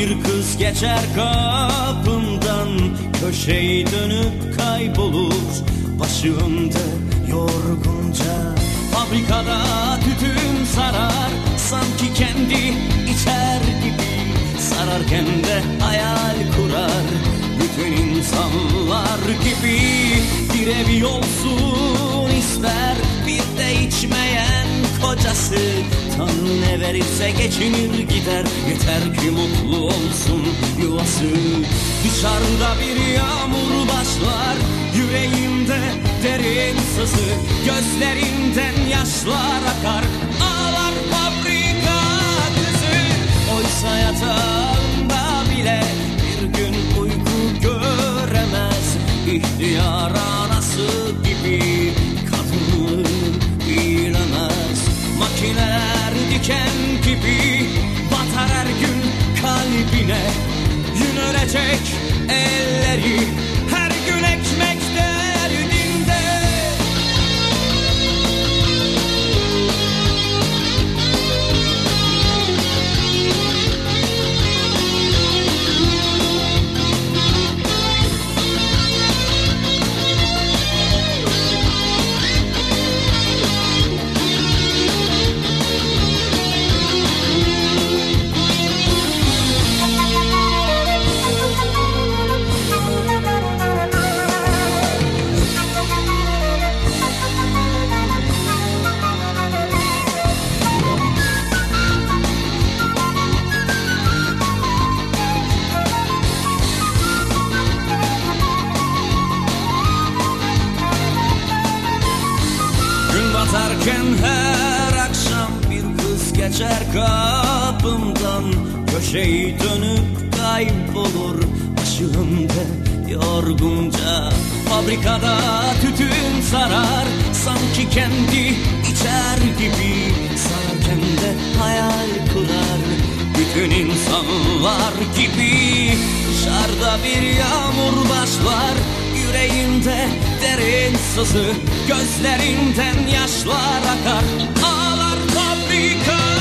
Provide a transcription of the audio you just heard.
bir kız geçer kapımdan, köşeyi dönüp kaybolur başı önde yorgunca. Fabrikada tütün sarar, sanki kendi içer gibi, sararken de hayal kurar bütün insanlar gibi. Bir evi olsun ister, bir de içmeyen kocası. Tanrı ne verirse geçinir gider, yeter ki mutlu olsun yuvası. Dışarıda bir yağmur başlar, yüreğimde derin sızı, gözlerinden yaşlar akar, ağlar fabrika kızı. Oysa yatağında bile bir gün uyku göremez, ihtiyar anası gibi kadını bilemez. Makineler diken gibi batar her gün kalbine, yünörecek elleri her gün ekmek derdinde. Batarken her akşam bir kız geçer kapımdan, köşeyi dönüp kaybolur başı önde yorgunca. Fabrikada tütün sarar, sanki kendi içer gibi, sararken de hayal kurar bütün insanlar gibi. Dışarıda bir yağmur başlar, yüreğimde derin sızı, gözlerinden yaşlar akar, ağlar fabrika